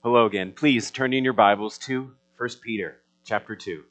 Hello again. Please turn in your Bibles to 1 Peter chapter 2.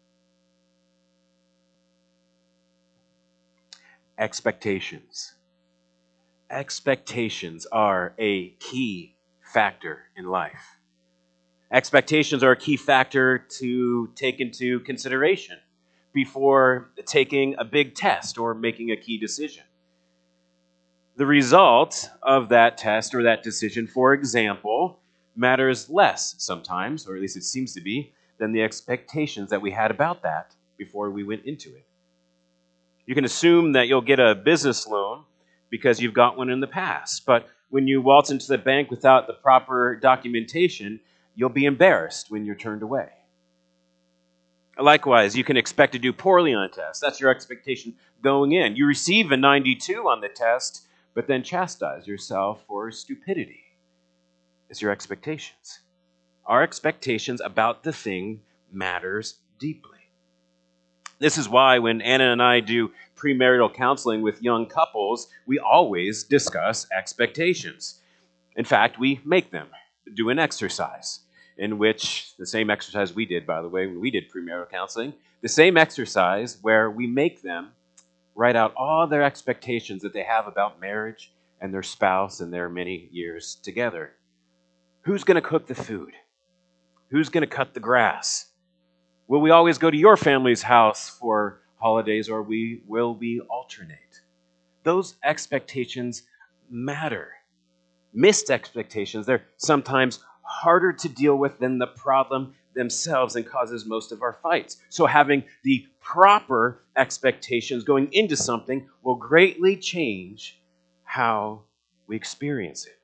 Expectations. Expectations are a key factor in life. Expectations are a key factor to take into consideration before taking a big test or making a key decision. The result of that test or that decision, for example, matters less sometimes, or at least it seems to be, than the expectations that we had about that before we went into it. You can assume that you'll get a business loan because you've got one in the past, but when you waltz into the bank without the proper documentation, you'll be embarrassed when you're turned away. Likewise, you can expect to do poorly on a test. That's your expectation going in. You receive a 92 on the test, but then chastise yourself for stupidity. It's your expectations. Our expectations about the thing matters deeply. This is why when Anna and I do premarital counseling with young couples, we always discuss expectations. In fact, we make them do an exercise in which, the same exercise we did, by the way, when we did premarital counseling, the same exercise where we make them write out all their expectations that they have about marriage and their spouse and their many years together. Who's going to cook the food? Who's going to cut the grass? Will we always go to your family's house for holidays, or will we alternate? Those expectations matter. Missed expectations, they're sometimes harder to deal with than the problem themselves and causes most of our fights. So having the proper expectations going into something will greatly change how we experience it.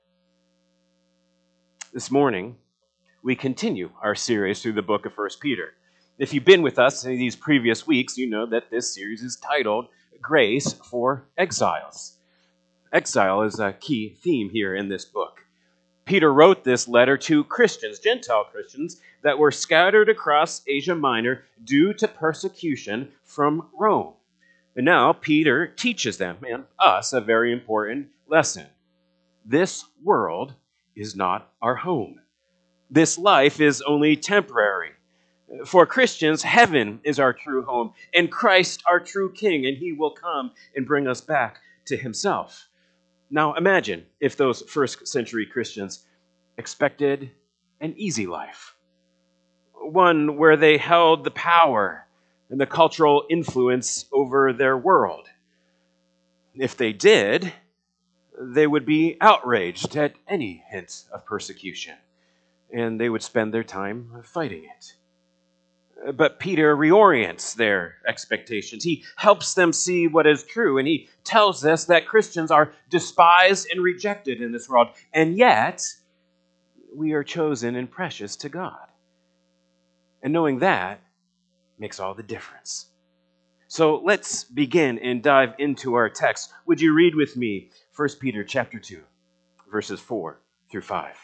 This morning, we continue our series through the book of 1 Peter. If you've been with us in these previous weeks, you know that this series is titled Grace for Exiles. Exile is a key theme here in this book. Peter wrote this letter to Christians, Gentile Christians, that were scattered across Asia Minor due to persecution from Rome. And now Peter teaches them and us a very important lesson. This world is not our home. This life is only temporary. For Christians, heaven is our true home, and Christ our true King, and he will come and bring us back to himself. Now imagine if those first century Christians expected an easy life, one where they held the power and the cultural influence over their world. If they did, they would be outraged at any hint of persecution, and they would spend their time fighting it. But Peter reorients their expectations. He helps them see what is true, and he tells us that Christians are despised and rejected in this world, and yet we are chosen and precious to God. And knowing that makes all the difference. So let's begin and dive into our text. Would you read with me 1 Peter chapter 2, verses 4 through 5?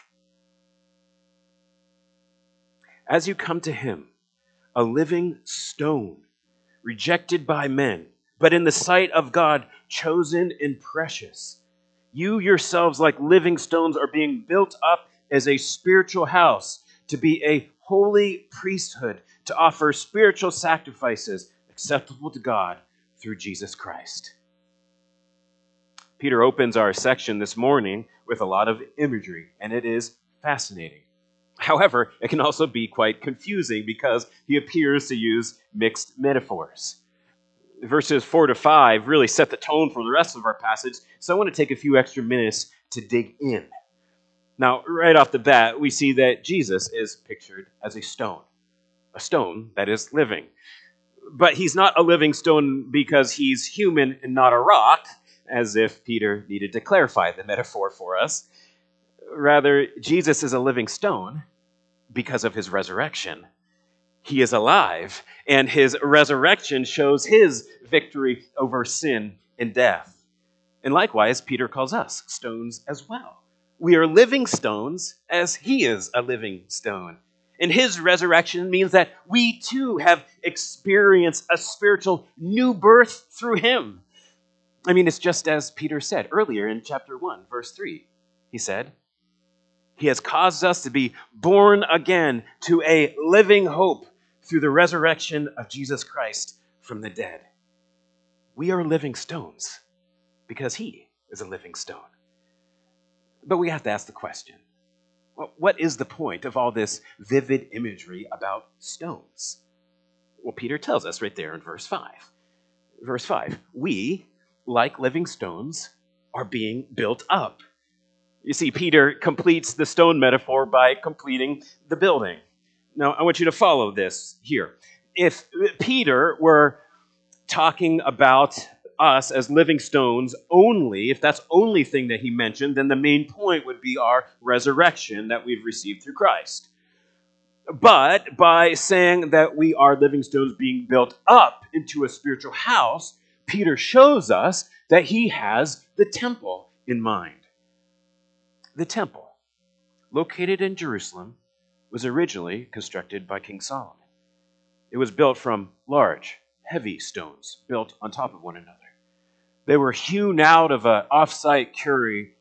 As you come to him, a living stone, rejected by men, but in the sight of God, chosen and precious. You yourselves, like living stones, are being built up as a spiritual house, to be a holy priesthood, to offer spiritual sacrifices acceptable to God through Jesus Christ. Peter opens our section this morning with a lot of imagery, and it is fascinating. However, it can also be quite confusing because he appears to use mixed metaphors. Verses 4 to 5 really set the tone for the rest of our passage, so I want to take a few extra minutes to dig in. Now, right off the bat, we see that Jesus is pictured as a stone that is living. But he's not a living stone because he's human and not a rock, as if Peter needed to clarify the metaphor for us. Rather, Jesus is a living stone because of his resurrection. He is alive, and his resurrection shows his victory over sin and death. And likewise, Peter calls us stones as well. We are living stones as he is a living stone. And his resurrection means that we too have experienced a spiritual new birth through him. I mean, it's just as Peter said earlier in chapter 1, verse 3. He said, He has caused us to be born again to a living hope through the resurrection of Jesus Christ from the dead. We are living stones because he is a living stone. But we have to ask the question, what is the point of all this vivid imagery about stones? Well, Peter tells us right there in verse 5. Verse 5, we, like living stones, are being built up. You see, Peter completes the stone metaphor by completing the building. Now, I want you to follow this here. If Peter were talking about us as living stones only, if that's the only thing that he mentioned, then the main point would be our resurrection that we've received through Christ. But by saying that we are living stones being built up into a spiritual house, Peter shows us that he has the temple in mind. The temple, located in Jerusalem, was originally constructed by King Solomon. It was built from large, heavy stones built on top of one another. They were hewn out of an off-site quarry,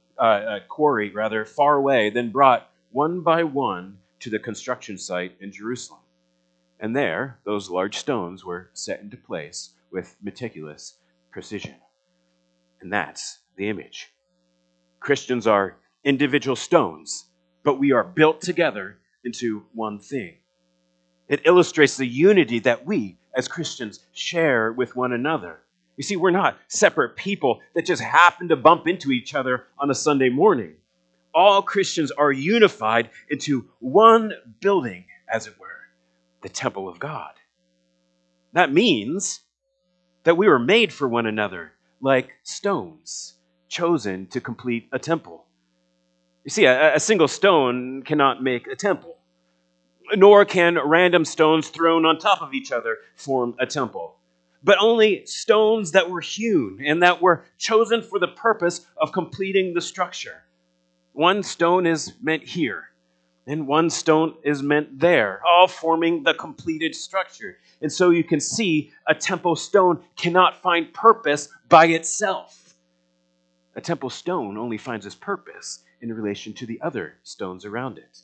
far away, then brought one by one to the construction site in Jerusalem. And there, those large stones were set into place with meticulous precision. And that's the image. Christians are individual stones, but we are built together into one thing. It illustrates the unity that we, as Christians, share with one another. You see, we're not separate people that just happen to bump into each other on a Sunday morning. All Christians are unified into one building, as it were, the temple of God. That means that we were made for one another, like stones chosen to complete a temple. You see, a single stone cannot make a temple, nor can random stones thrown on top of each other form a temple, but only stones that were hewn and that were chosen for the purpose of completing the structure. One stone is meant here, and one stone is meant there, all forming the completed structure. And so you can see a temple stone cannot find purpose by itself. A temple stone only finds its purpose in relation to the other stones around it.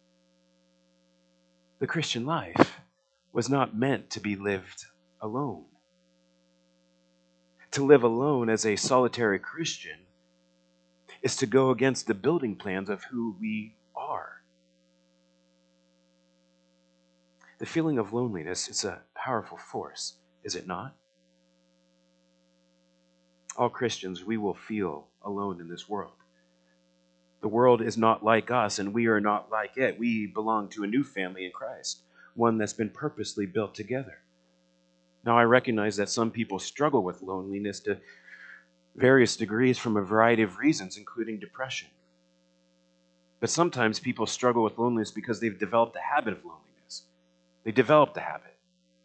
The Christian life was not meant to be lived alone. To live alone as a solitary Christian is to go against the building plans of who we are. The feeling of loneliness is a powerful force, is it not? All Christians, we will feel alone in this world. The world is not like us, and we are not like it. We belong to a new family in Christ, one that's been purposely built together. Now, I recognize that some people struggle with loneliness to various degrees from a variety of reasons, including depression. But sometimes people struggle with loneliness because they've developed a habit of loneliness. They developed the habit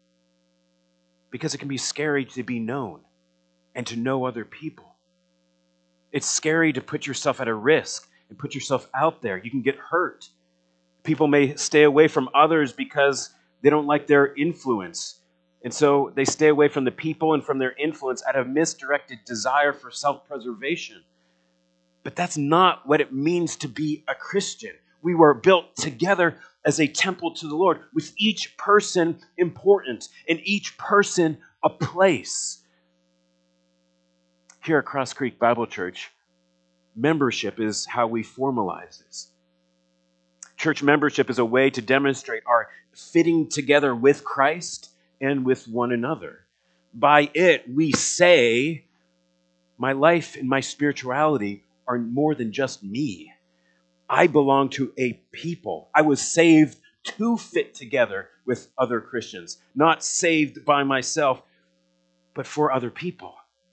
because it can be scary to be known and to know other people. It's scary to put yourself at a risk and put yourself out there. You can get hurt. People may stay away from others because they don't like their influence. And so they stay away from the people and from their influence out of misdirected desire for self-preservation. But that's not what it means to be a Christian. We were built together as a temple to the Lord, with each person important and each person a place. Here at Cross Creek Bible Church, membership is how we formalize this. Church membership is a way to demonstrate our fitting together with Christ and with one another. By it, we say, my life and my spirituality are more than just me. I belong to a people. I was saved to fit together with other Christians, not saved by myself, but for other people.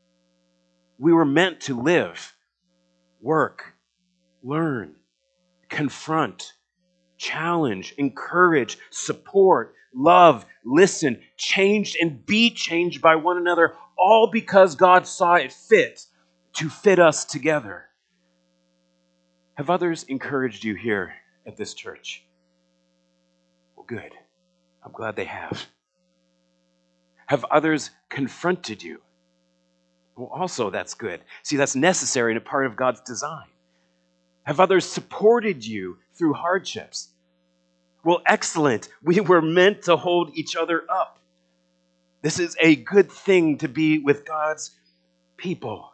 We were meant to live, work, learn, confront, challenge, encourage, support, love, listen, change, and be changed by one another, all because God saw it fit to fit us together. Have others encouraged you here at this church? Well, good. I'm glad they have. Have others confronted you? Well, also that's good. See, that's necessary and a part of God's design. Have others supported you through hardships. Well, excellent. We were meant to hold each other up. This is a good thing to be with God's people.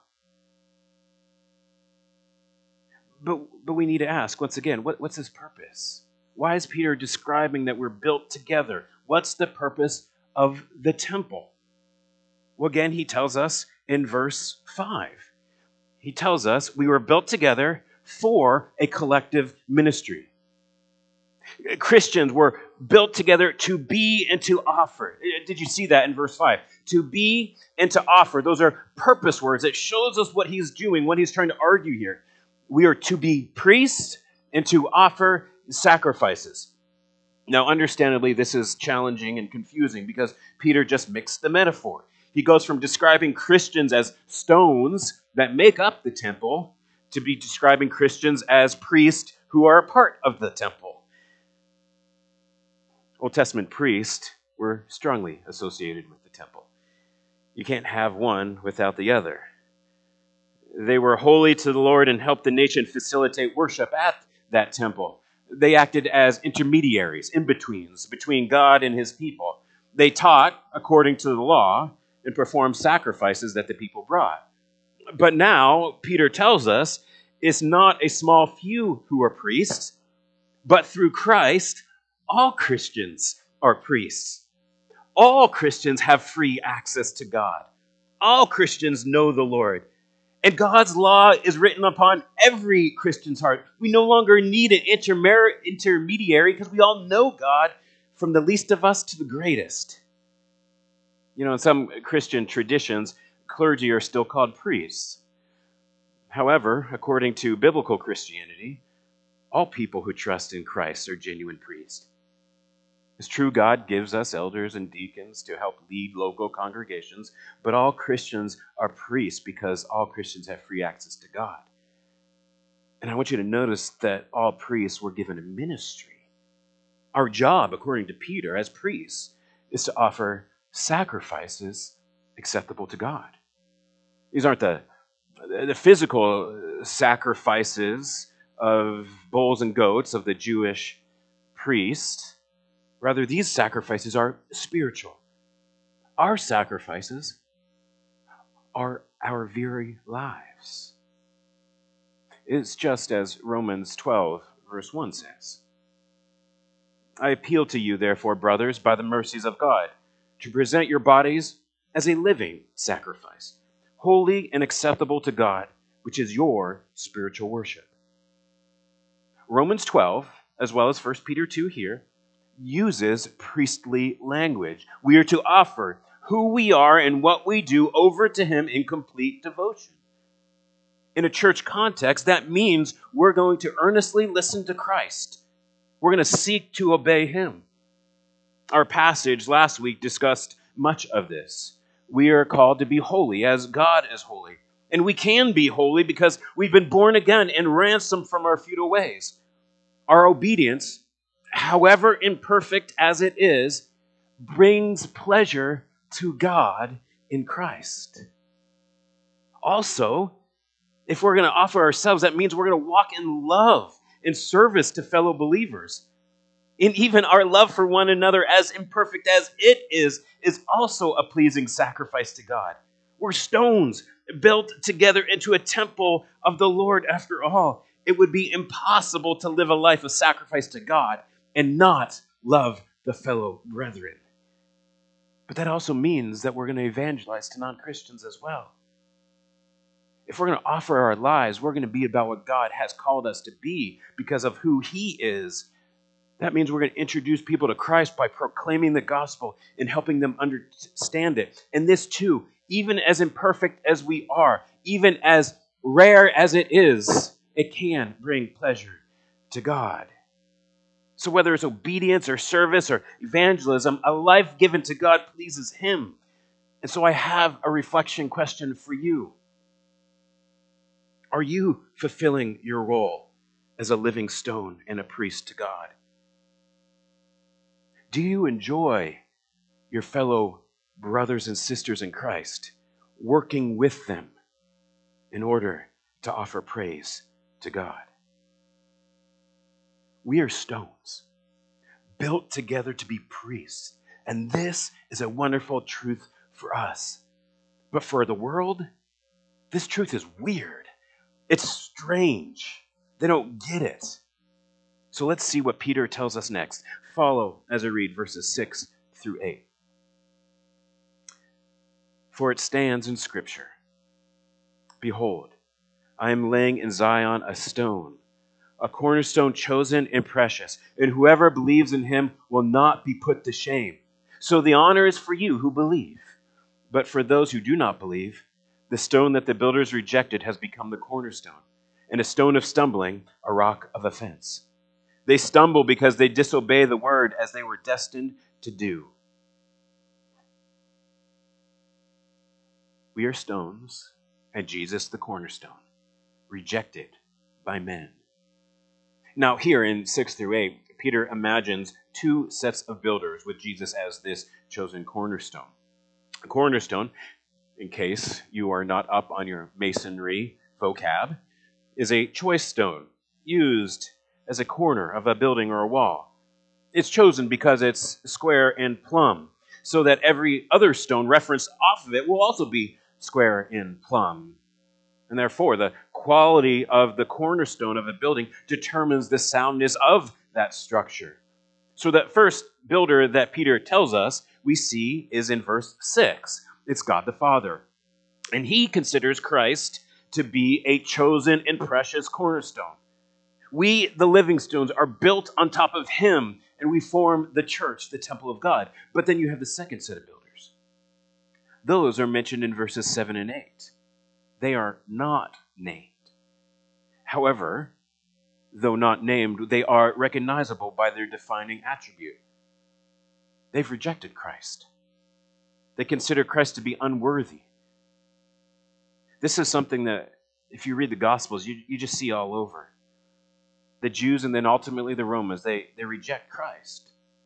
But we need to ask, once again, what's his purpose? Why is Peter describing that we're built together? What's the purpose of the temple? Well, again, he tells us in verse 5. He tells us we were built together for a collective ministry. Christians were built together to be and to offer. Did you see that in verse 5? To be and to offer. Those are purpose words. It shows us what he's doing, what he's trying to argue here. We are to be priests and to offer sacrifices. Now, understandably, this is challenging and confusing because Peter just mixed the metaphor. He goes from describing Christians as stones that make up the temple to be describing Christians as priests who are a part of the temple. Old Testament priests were strongly associated with the temple. You can't have one without the other. They were holy to the Lord and helped the nation facilitate worship at that temple. They acted as intermediaries, in-betweens, between God and his people. They taught according to the law and performed sacrifices that the people brought. But now, Peter tells us, it's not a small few who are priests, but through Christ, all Christians are priests. All Christians have free access to God. All Christians know the Lord. And God's law is written upon every Christian's heart. We no longer need an intermediary because we all know God from the least of us to the greatest. You know, in some Christian traditions, clergy are still called priests. However, according to biblical Christianity, all people who trust in Christ are genuine priests. It's true God gives us elders and deacons to help lead local congregations, but all Christians are priests because all Christians have free access to God. And I want you to notice that all priests were given a ministry. Our job, according to Peter, as priests, is to offer sacrifices acceptable to God. These aren't the physical sacrifices of bulls and goats of the Jewish priest. Rather, these sacrifices are spiritual. Our sacrifices are our very lives. It's just as Romans 12, verse 1 says. I appeal to you, therefore, brothers, by the mercies of God, to present your bodies as a living sacrifice, holy and acceptable to God, which is your spiritual worship. Romans 12, as well as 1 Peter 2 here, uses priestly language. We are to offer who we are and what we do over to him in complete devotion. In a church context, that means we're going to earnestly listen to Christ. We're going to seek to obey him. Our passage last week discussed much of this. We are called to be holy as God is holy. And we can be holy because we've been born again and ransomed from our futile ways. Our obedience, however imperfect as it is, brings pleasure to God in Christ. Also, if we're going to offer ourselves, that means we're going to walk in love, in service to fellow believers. And even our love for one another, as imperfect as it is also a pleasing sacrifice to God. We're stones built together into a temple of the Lord after all. It would be impossible to live a life of sacrifice to God and not love the fellow brethren. But that also means that we're going to evangelize to non-Christians as well. If we're going to offer our lives, we're going to be about what God has called us to be because of who he is. That means we're going to introduce people to Christ by proclaiming the gospel and helping them understand it. And this too, even as imperfect as we are, even as rare as it is, it can bring pleasure to God. So whether it's obedience or service or evangelism, a life given to God pleases him. And so I have a reflection question for you. Are you fulfilling your role as a living stone and a priest to God? Do you enjoy your fellow brothers and sisters in Christ, working with them in order to offer praise to God? We are stones, built together to be priests. And this is a wonderful truth for us. But for the world, this truth is weird. It's strange. They don't get it. So let's see what Peter tells us next. Follow as I read verses 6 through 8. For it stands in Scripture, "Behold, I am laying in Zion a stone, a cornerstone chosen and precious, and whoever believes in him will not be put to shame. So the honor is for you who believe. But for those who do not believe, the stone that the builders rejected has become the cornerstone, and a stone of stumbling, a rock of offense. They stumble because they disobey the word as they were destined to do." We are stones, and Jesus the cornerstone, rejected by men. Now, here in 6 through 8, Peter imagines two sets of builders with Jesus as this chosen cornerstone. A cornerstone, in case you are not up on your masonry vocab, is a choice stone used as a corner of a building or a wall. It's chosen because it's square and plumb, so that every other stone referenced off of it will also be square and plumb. And therefore, the quality of the cornerstone of a building determines the soundness of that structure. So that first builder that Peter tells us we see is in verse 6. It's God the Father. And he considers Christ to be a chosen and precious cornerstone. We, the living stones, are built on top of him, and we form the church, the temple of God. But then you have the second set of builders. Those are mentioned in verses 7 and 8. They are not named. However, though not named, they are recognizable by their defining attribute. They've rejected Christ. They consider Christ to be unworthy. This is something that, if you read the Gospels, you just see all over. The Jews and then ultimately the Romans, they reject Christ.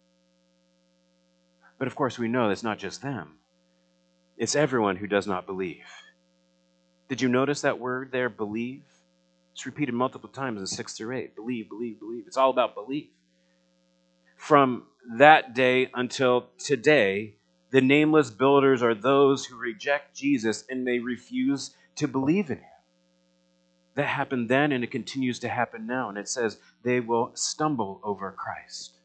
But of course we know it's not just them. It's everyone who does not believe. Did you notice that word there, believe? It's repeated multiple times in 6 through 8. Believe, believe, believe. It's all about belief. From that day until today, the nameless builders are those who reject Jesus and they refuse to believe in him. That happened then and it continues to happen now. And it says they will stumble over Christ.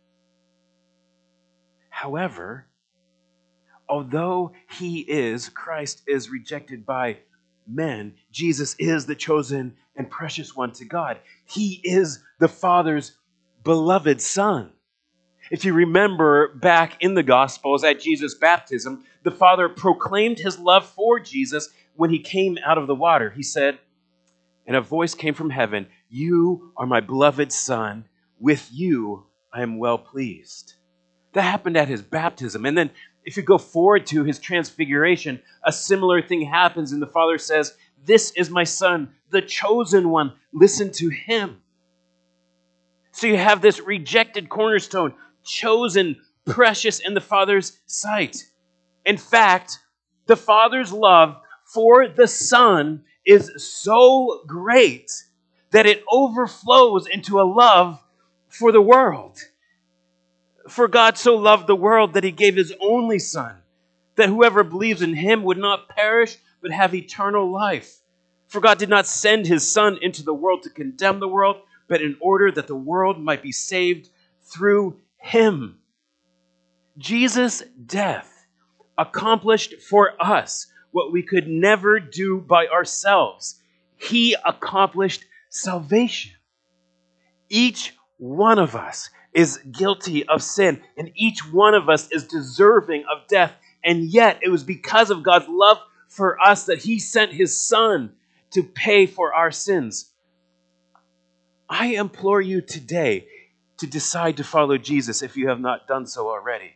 However, although Christ is rejected by men, Jesus is the chosen and precious one to God. He is the Father's beloved Son. If you remember back in the Gospels at Jesus' baptism, the Father proclaimed his love for Jesus when he came out of the water. He said, and a voice came from heaven, "You are my beloved Son. With you I am well pleased." That happened at his baptism. And then if you go forward to his transfiguration, a similar thing happens, and the Father says, "This is my Son, the chosen one. Listen to him." So you have this rejected cornerstone, chosen, precious in the Father's sight. In fact, the Father's love for the Son is so great that it overflows into a love for the world. For God so loved the world that he gave his only Son, that whoever believes in him would not perish, but have eternal life. For God did not send his Son into the world to condemn the world, but in order that the world might be saved through him. Jesus' death accomplished for us what we could never do by ourselves. He accomplished salvation. Each one of us is guilty of sin, and each one of us is deserving of death. And yet, it was because of God's love for us that he sent his Son to pay for our sins. I implore you today to decide to follow Jesus if you have not done so already.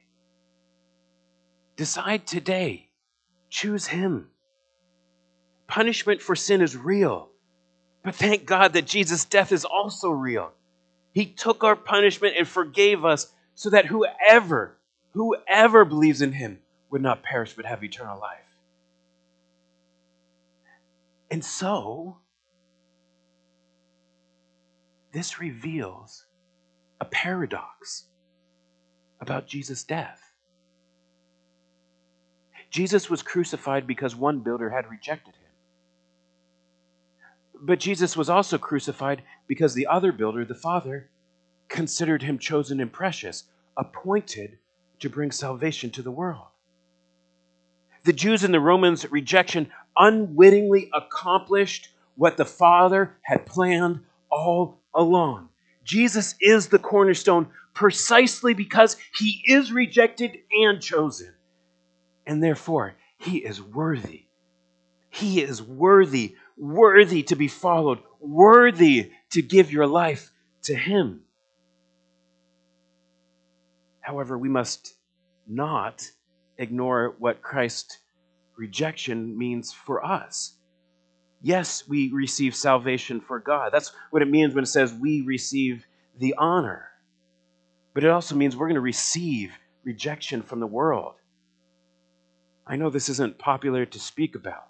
Decide today. Choose him. Punishment for sin is real, but thank God that Jesus' death is also real. He took our punishment and forgave us so that whoever believes in him would not perish but have eternal life. And so, this reveals a paradox about Jesus' death. Jesus was crucified because one builder had rejected him. But Jesus was also crucified because the other builder, the Father, considered him chosen and precious, appointed to bring salvation to the world. The Jews and the Romans' rejection unwittingly accomplished what the Father had planned all along. Jesus is the cornerstone precisely because he is rejected and chosen. And therefore, he is worthy. He is worthy to be followed, worthy to give your life to him. However, we must not ignore what Christ's rejection means for us. Yes, we receive salvation for God. That's what it means when it says we receive the honor. But it also means we're going to receive rejection from the world. I know this isn't popular to speak about,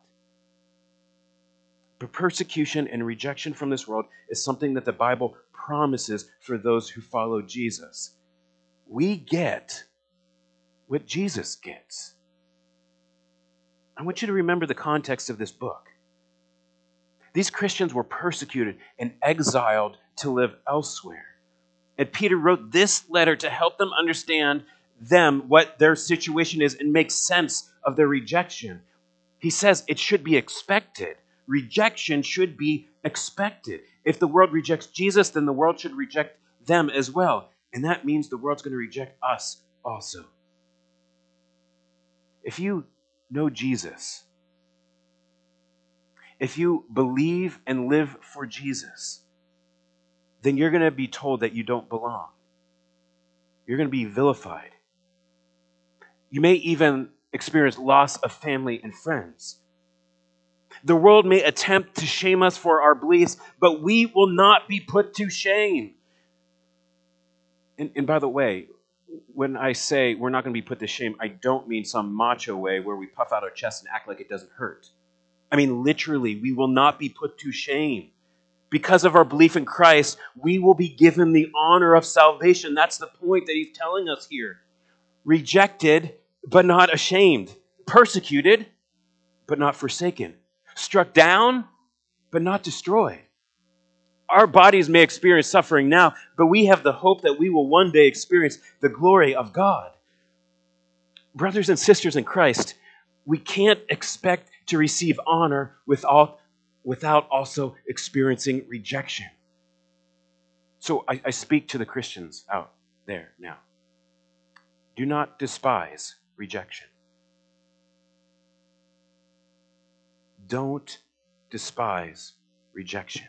but persecution and rejection from this world is something that the Bible promises for those who follow Jesus. We get what Jesus gets. I want you to remember the context of this book. These Christians were persecuted and exiled to live elsewhere. And Peter wrote this letter to help them understand what their situation is and make sense of their rejection. He says it should be expected. Rejection should be expected. If the world rejects Jesus, then the world should reject them as well. And that means the world's going to reject us also. If you know Jesus, if you believe and live for Jesus, then you're going to be told that you don't belong. You're going to be vilified. You may even experience loss of family and friends. The world may attempt to shame us for our beliefs, but we will not be put to shame. And by the way, when I say we're not going to be put to shame, I don't mean some macho way where we puff out our chest and act like it doesn't hurt. I mean, literally, we will not be put to shame. Because of our belief in Christ, we will be given the honor of salvation. That's the point that he's telling us here. Rejected, but not ashamed. Persecuted, but not forsaken. Struck down, but not destroyed. Our bodies may experience suffering now, but we have the hope that we will one day experience the glory of God. Brothers and sisters in Christ, we can't expect to receive honor without also experiencing rejection. So I speak to the Christians out there now. Do not despise rejection. Don't despise rejection.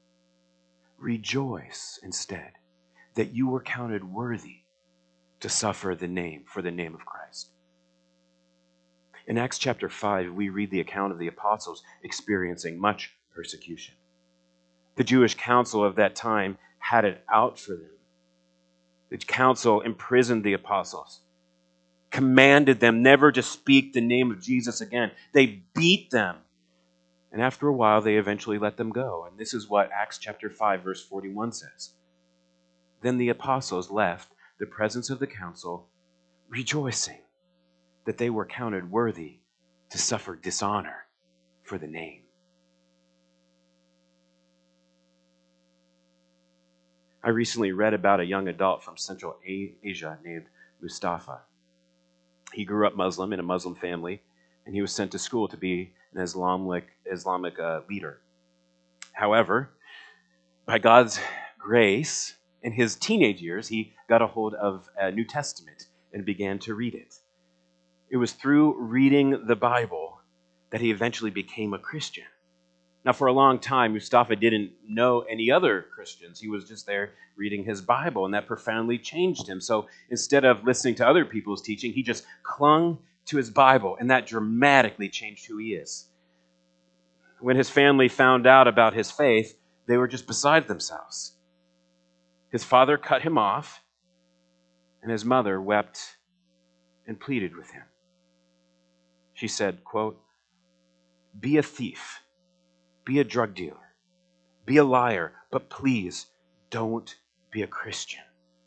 Rejoice instead that you were counted worthy to suffer for the name of Christ. In Acts chapter 5, we read the account of the apostles experiencing much persecution. The Jewish council of that time had it out for them. The council imprisoned the apostles, commanded them never to speak the name of Jesus again. They beat them. And after a while, they eventually let them go. And this is what Acts chapter 5, verse 41 says. Then the apostles left the presence of the council, rejoicing that they were counted worthy to suffer dishonor for the name. I recently read about a young adult from Central Asia named Mustafa. He grew up Muslim in a Muslim family, and he was sent to school to be an Islamic leader. However, by God's grace, in his teenage years, he got a hold of a New Testament and began to read it. It was through reading the Bible that he eventually became a Christian. Now, for a long time, Mustafa didn't know any other Christians. He was just there reading his Bible, and that profoundly changed him. So instead of listening to other people's teaching, he just clung to his Bible, and that dramatically changed who he is. When his family found out about his faith, they were just beside themselves. His father cut him off, and his mother wept and pleaded with him. She said, quote, "Be a thief, be a drug dealer, be a liar, but please don't be a Christian."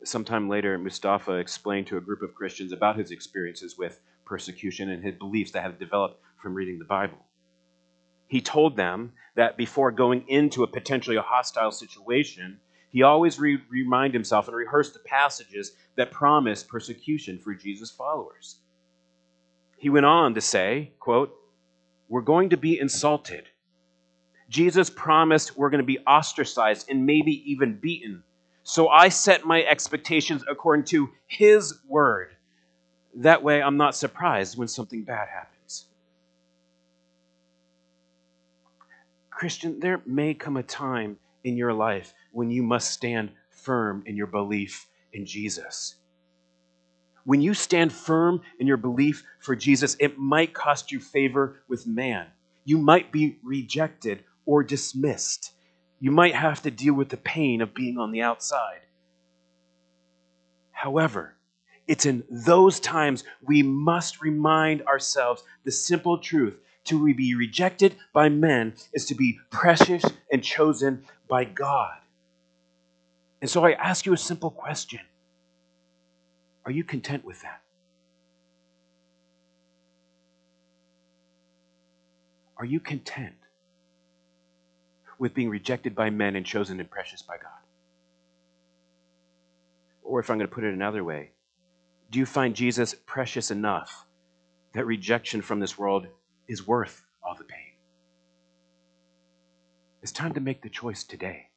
sometime later, Mustafa explained to a group of Christians about his experiences with persecution and his beliefs that have developed from reading the Bible. He told them that before going into a potentially hostile situation, he always remind himself and rehearse the passages that promise persecution for Jesus' followers. He went on to say, quote, "We're going to be insulted. Jesus promised we're going to be ostracized and maybe even beaten. So I set my expectations according to his word. That way I'm not surprised when something bad happens." Christian, there may come a time in your life when you must stand firm in your belief in Jesus. When you stand firm in your belief for Jesus, it might cost you favor with man. You might be rejected or dismissed. You might have to deal with the pain of being on the outside. However, it's in those times we must remind ourselves the simple truth: to be rejected by men is to be precious and chosen by God. And so I ask you a simple question. Are you content with that? Are you content with being rejected by men and chosen and precious by God? Or if I'm going to put it another way, do you find Jesus precious enough that rejection from this world is worth all the pain? It's time to make the choice today.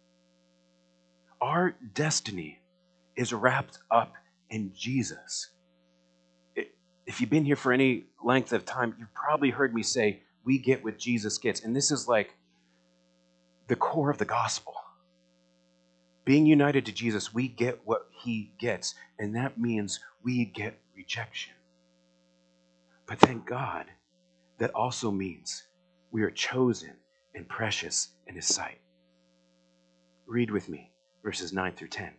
Our destiny is wrapped up in Jesus. If you've been here for any length of time, you've probably heard me say, we get what Jesus gets. And this is like the core of the gospel. Being united to Jesus, we get what he gets. And that means we get rejection. But thank God, that also means we are chosen and precious in his sight. Read with me verses 9 through 10.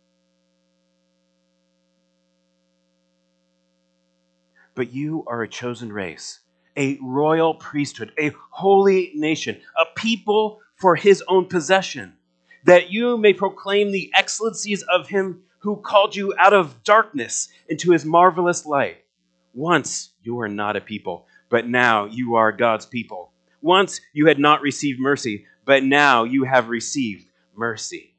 But you are a chosen race, a royal priesthood, a holy nation, a people for his own possession, that you may proclaim the excellencies of him who called you out of darkness into his marvelous light. Once you were not a people, but now you are God's people. Once you had not received mercy, but now you have received mercy.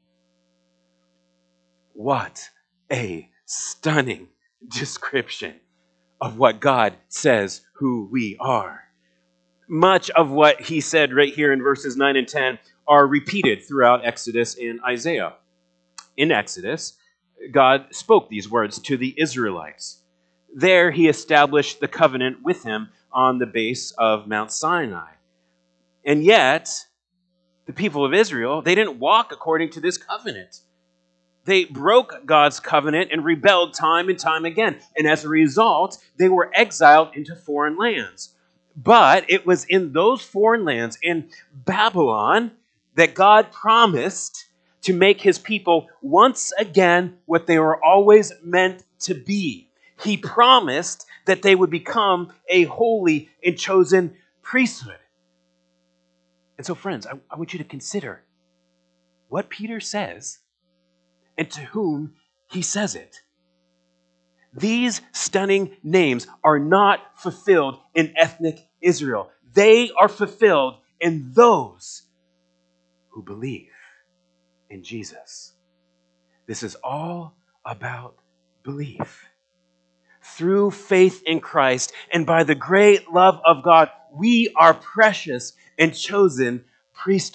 What a stunning description of what God says who we are. Much of what he said right here in verses 9 and 10 are repeated throughout Exodus and Isaiah. In Exodus, God spoke these words to the Israelites. There he established the covenant with him on the base of Mount Sinai. And yet, the people of Israel, they didn't walk according to this covenant. They broke God's covenant and rebelled time and time again. And as a result, they were exiled into foreign lands. But it was in those foreign lands, in Babylon, that God promised to make his people once again what they were always meant to be. He promised that they would become a holy and chosen priesthood. And so, friends, I want you to consider what Peter says and to whom he says it. These stunning names are not fulfilled in ethnic Israel. They are fulfilled in those who believe in Jesus. This is all about belief. Through faith in Christ and by the great love of God, we are precious and chosen priesthood.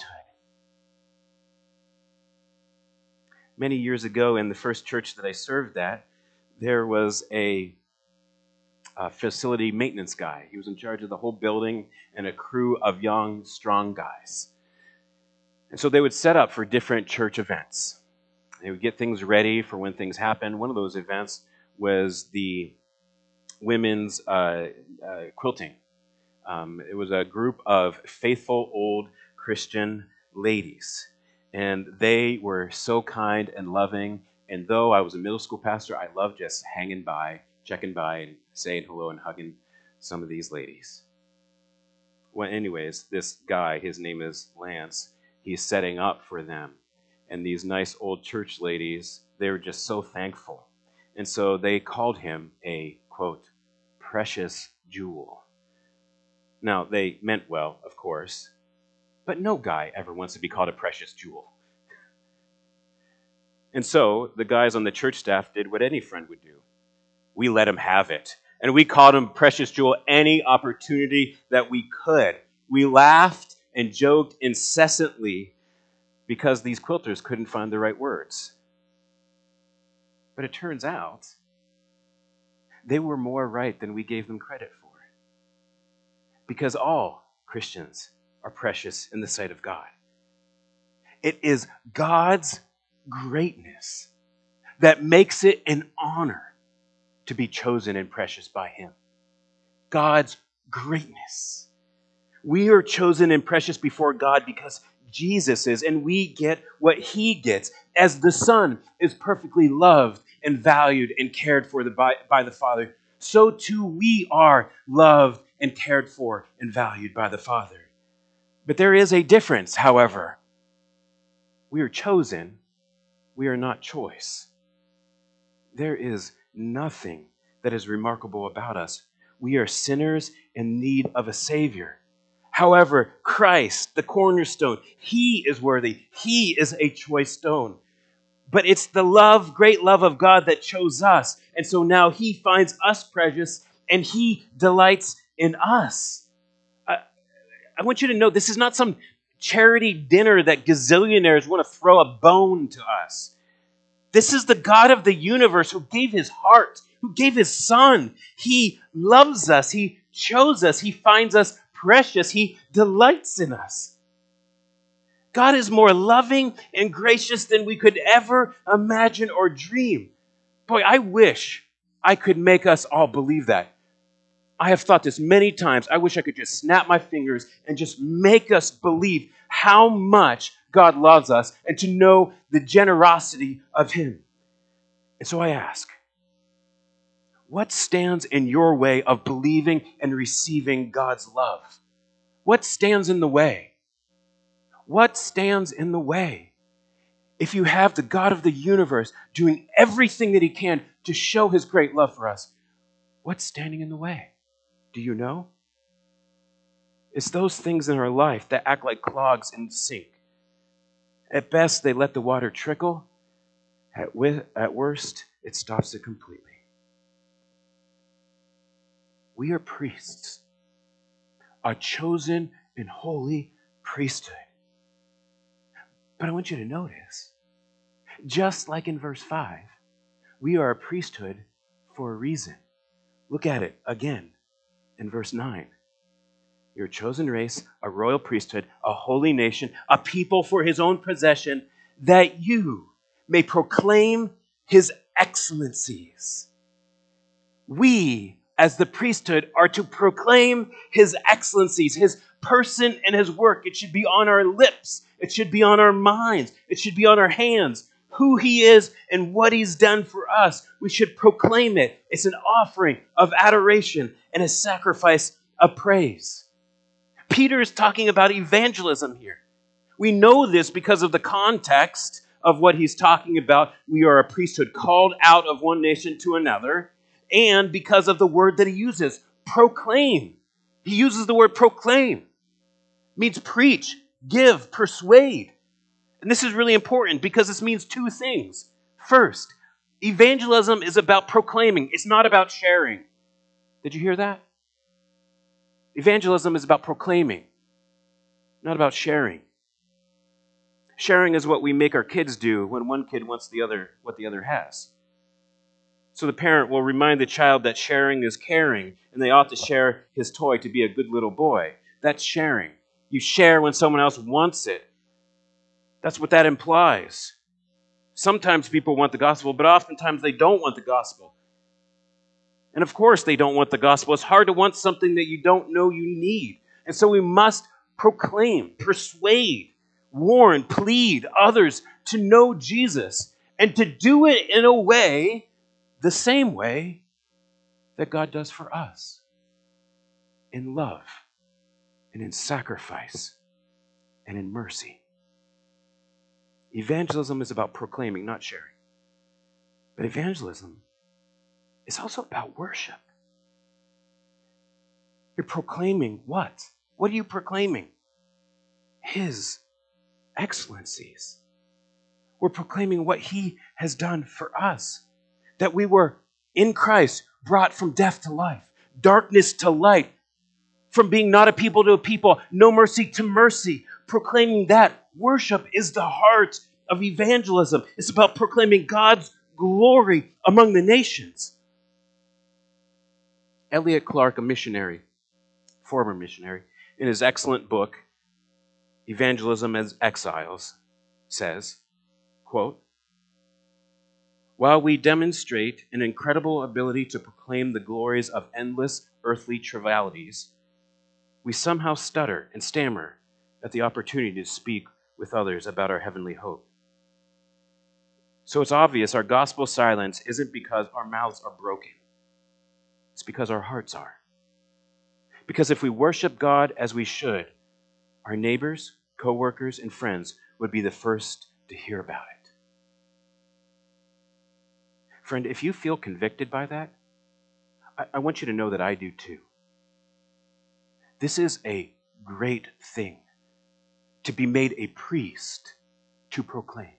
Many years ago, in the first church that I served at, there was a facility maintenance guy. He was in charge of the whole building and a crew of young, strong guys. And so they would set up for different church events. They would get things ready for when things happen. One of those events was the women's quilting. It was a group of faithful old Christian ladies. And they were so kind and loving. And though I was a middle school pastor, I loved just hanging by, checking by, and saying hello and hugging some of these ladies. Well, anyways, this guy, his name is Lance, he's setting up for them. And these nice old church ladies, they were just so thankful. And so they called him a, quote, precious jewel. Now, they meant well, of course, but no guy ever wants to be called a precious jewel. And so the guys on the church staff did what any friend would do. We let him have it. And we called him precious jewel any opportunity that we could. We laughed and joked incessantly because these quilters couldn't find the right words. But it turns out they were more right than we gave them credit for. Because all Christians are precious in the sight of God. It is God's greatness that makes it an honor to be chosen and precious by Him. God's greatness. We are chosen and precious before God because Jesus is, and we get what He gets. As the Son is perfectly loved and valued and cared for by the Father, so too we are loved and cared for and valued by the Father. But there is a difference, however. We are chosen, we are not choice. There is nothing that is remarkable about us. We are sinners in need of a Savior. However, Christ, the cornerstone, He is worthy. He is a choice stone. But it's the love, great love of God that chose us. And so now He finds us precious and He delights in us. I want you to know this is not some charity dinner that gazillionaires want to throw a bone to us. This is the God of the universe who gave His heart, who gave His Son. He loves us. He chose us. He finds us precious. He delights in us. God is more loving and gracious than we could ever imagine or dream. Boy, I wish I could make us all believe that. I have thought this many times. I wish I could just snap my fingers and just make us believe how much God loves us and to know the generosity of Him. And so I ask, what stands in your way of believing and receiving God's love? What stands in the way? What stands in the way? If you have the God of the universe doing everything that He can to show His great love for us, what's standing in the way? Do you know? It's those things in our life that act like clogs in the sink. At best, they let the water trickle. At worst, it stops it completely. We are priests, a chosen and holy priesthood. But I want you to notice, just like in verse 5, we are a priesthood for a reason. Look at it again in verse 9. You're a chosen race, a royal priesthood, a holy nation, a people for His own possession, that you may proclaim His excellencies. We, as the priesthood, are to proclaim His excellencies, His person and His work. It should be on our lips. It should be on our minds. It should be on our hands. Who He is and what He's done for us. We should proclaim it. It's an offering of adoration and a sacrifice of praise. Peter is talking about evangelism here. We know this because of the context of what he's talking about. We are a priesthood called out of one nation to another, and because of the word that he uses, proclaim. He uses the word proclaim. It means preach, give, persuade. And this is really important because this means two things. First, evangelism is about proclaiming. It's not about sharing. Did you hear that? Evangelism is about proclaiming, not about sharing. Sharing is what we make our kids do when one kid wants what the other has. So the parent will remind the child that sharing is caring, and they ought to share his toy to be a good little boy. That's sharing. You share when someone else wants it. That's what that implies. Sometimes people want the gospel, but oftentimes they don't want the gospel. And of course they don't want the gospel. It's hard to want something that you don't know you need. And so we must proclaim, persuade, warn, plead others to know Jesus and to do it in a way, the same way that God does for us, in love and in sacrifice and in mercy. Evangelism is about proclaiming, not sharing. But evangelism is also about worship. You're proclaiming what? What are you proclaiming? His excellencies. We're proclaiming what he has done for us. That we were in Christ, brought from death to life, darkness to light, from being not a people to a people, no mercy to mercy. Proclaiming that. Worship is the heart of evangelism. It's about proclaiming God's glory among the nations. Elliot Clark, a missionary, former missionary, in his excellent book, Evangelism as Exiles, says, quote, "While we demonstrate an incredible ability to proclaim the glories of endless earthly trivialities, we somehow stutter and stammer at the opportunity to speak with others about our heavenly hope. So it's obvious our gospel silence isn't because our mouths are broken. It's because our hearts are. Because if we worship God as we should, our neighbors, co-workers, and friends would be the first to hear about it." Friend, if you feel convicted by that, I want you to know that I do too. This is a great thing, to be made a priest to proclaim.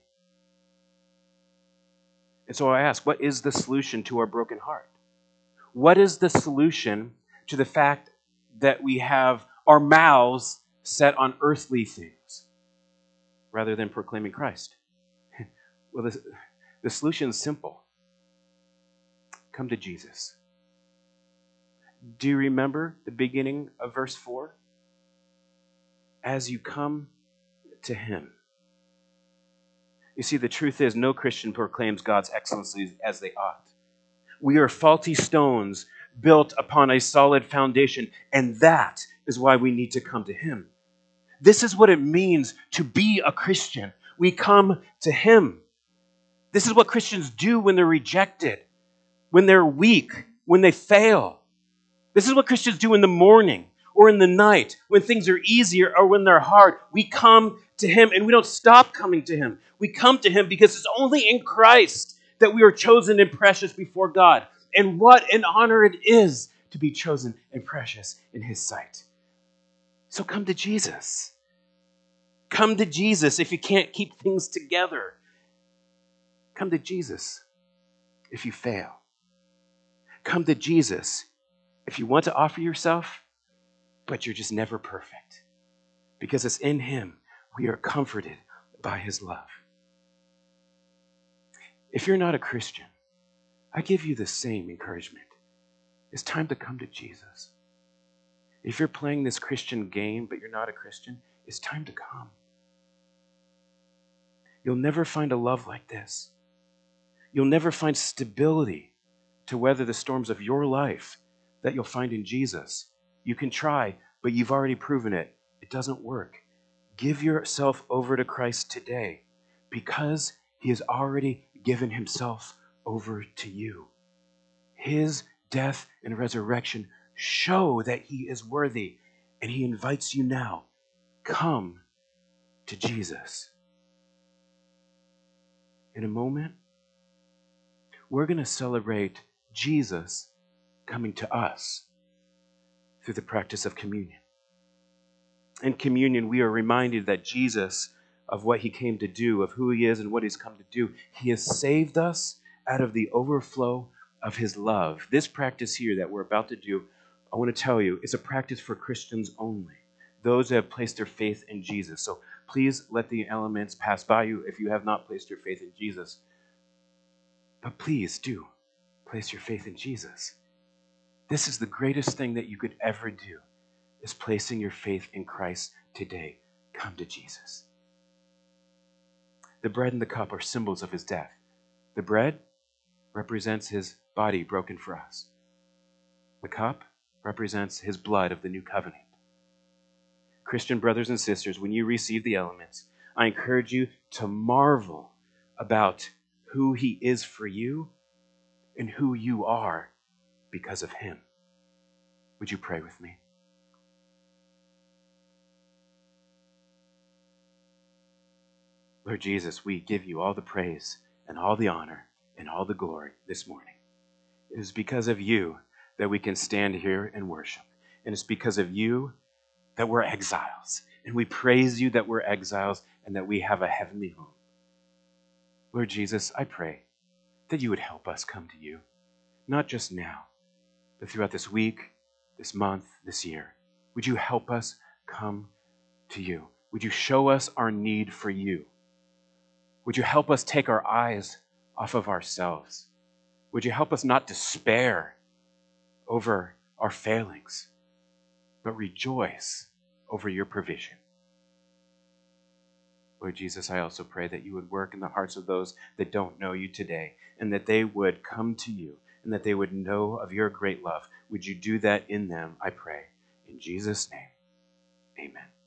And so I ask, what is the solution to our broken heart? What is the solution to the fact that we have our mouths set on earthly things rather than proclaiming Christ? Well, the solution is simple. Come to Jesus. Do you remember the beginning of verse 4? As you come to him. You see, the truth is no Christian proclaims God's excellencies as they ought. We are faulty stones built upon a solid foundation, and that is why we need to come to him. This is what it means to be a Christian. We come to him. This is what Christians do when they're rejected, when they're weak, when they fail. This is what Christians do in the morning or in the night, when things are easier or when they're hard. We come to him, and we don't stop coming to him. We come to him because it's only in Christ that we are chosen and precious before God. And what an honor it is to be chosen and precious in his sight. So come to Jesus. Come to Jesus if you can't keep things together. Come to Jesus if you fail. Come to Jesus if you want to offer yourself, but you're just never perfect. Because it's in him we are comforted by his love. If you're not a Christian, I give you the same encouragement. It's time to come to Jesus. If you're playing this Christian game, but you're not a Christian, it's time to come. You'll never find a love like this. You'll never find stability to weather the storms of your life that you'll find in Jesus. You can try, but you've already proven it. It doesn't work. Give yourself over to Christ today because he has already given himself over to you. His death and resurrection show that he is worthy, and he invites you now. Come to Jesus. In a moment, we're going to celebrate Jesus coming to us through the practice of communion. In communion, we are reminded that Jesus, of what he came to do, of who he is and what he's come to do, he has saved us out of the overflow of his love. This practice here that we're about to do, I want to tell you, is a practice for Christians only, those who have placed their faith in Jesus. So please let the elements pass by you if you have not placed your faith in Jesus. But please do place your faith in Jesus. This is the greatest thing that you could ever do, is placing your faith in Christ today. Come to Jesus. The bread and the cup are symbols of his death. The bread represents his body broken for us. The cup represents his blood of the new covenant. Christian brothers and sisters, when you receive the elements, I encourage you to marvel about who he is for you and who you are because of him. Would you pray with me? Lord Jesus, we give you all the praise and all the honor and all the glory this morning. It is because of you that we can stand here and worship. And it's because of you that we're exiles. And we praise you that we're exiles and that we have a heavenly home. Lord Jesus, I pray that you would help us come to you, not just now, but throughout this week, this month, this year. Would you help us come to you? Would you show us our need for you? Would you help us take our eyes off of ourselves? Would you help us not despair over our failings, but rejoice over your provision? Lord Jesus, I also pray that you would work in the hearts of those that don't know you today, and that they would come to you, and that they would know of your great love. Would you do that in them, I pray. In Jesus' name, amen.